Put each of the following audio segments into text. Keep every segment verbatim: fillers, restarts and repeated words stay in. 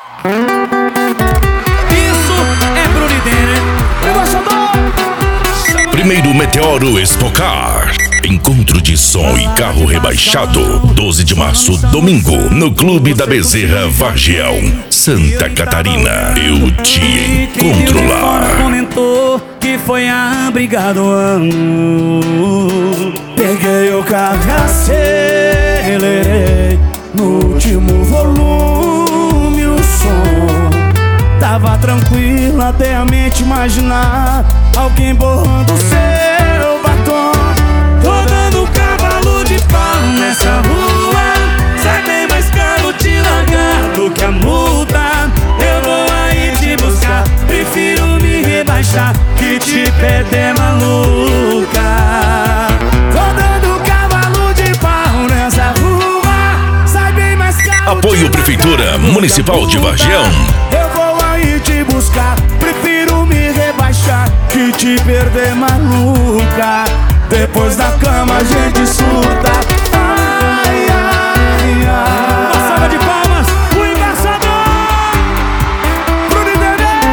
Isso é Bruno e Denner. Primeiro Meteoro Expocar. Encontro de som e carro rebaixado. doze de março, domingo, no Clube da Bezerra, Vargião, Santa Catarina. Eu te encontro lá. Comentou que foi a briga do ano. Peguei o carro e acelerei no último volume o som. Tava tranquilo até a mente imaginar alguém borrando seu batom. Tô dando cavalo de pau nessa rua. Sai bem mais caro te largar do que a multa. Eu vou aí te buscar, prefiro me rebaixar que te perder, maluca. Tô dando cavalo de pau nessa rua. Sai bem mais caro. Apoio Prefeitura Municipal de Vargião. Eu vou aí te buscar, prefiro me rebaixar que te perder, maluca. Depois da cama a gente surta. Ai, ai, ai. Uma salva de palmas, o embaixador Bruno e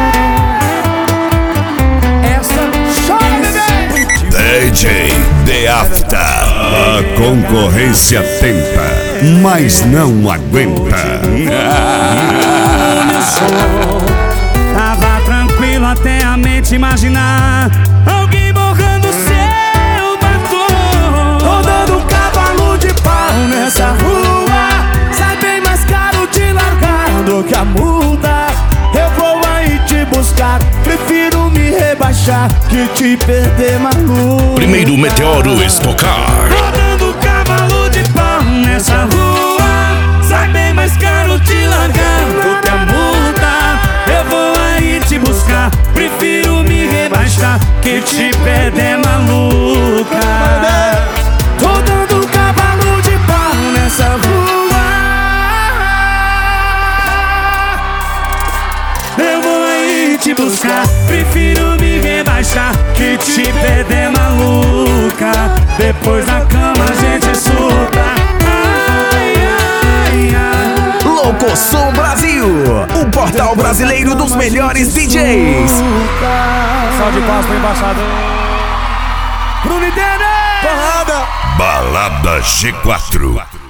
Denner. Essa chora, bebê. D J The After. A concorrência tenta, mas não aguenta. Tava tranquilo até a mente imaginar alguém borrando seu batom. Tô dando cavalo de pau nessa rua. Sai bem mais caro te largar do que a multa. Eu vou aí te buscar, prefiro me rebaixar que te perder, maluco. Primeiro Meteoro Expocar. Tô dando cavalo de pau nessa rua. Sai bem mais caro te largar do que a multa. Eu vou aí te buscar, prefiro me rebaixar que te perder, maluca. Tô dando cavalo de pau nessa rua. Eu vou aí te buscar, prefiro me rebaixar que te perder, maluca. Depois da cama a gente surta. Ai, ai, ai. Locosom Brasil, o portal brasileiro dos melhores D Js. Só de paz pro embaixador Bruno e Denner. Balada G quatro.